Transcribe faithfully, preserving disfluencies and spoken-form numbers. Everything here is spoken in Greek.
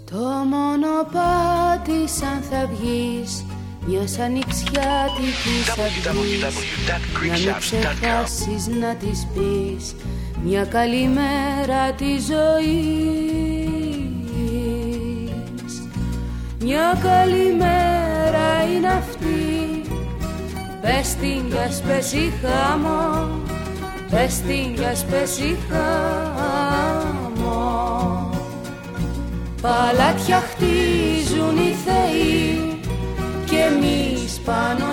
Το μονοπάτι σαν θα βγεις μιας ανοιξιάτικης αυγής, να μην ξεχάσεις να της πεις μια καλημέρα της ζωής. Μια καλημέρα είναι αυτή, πες την κι ας πέσει χαμό, πες την κι ας πέσει χαμό. Παλάτια χτίζουν οι θεοί κι εμείς πάνω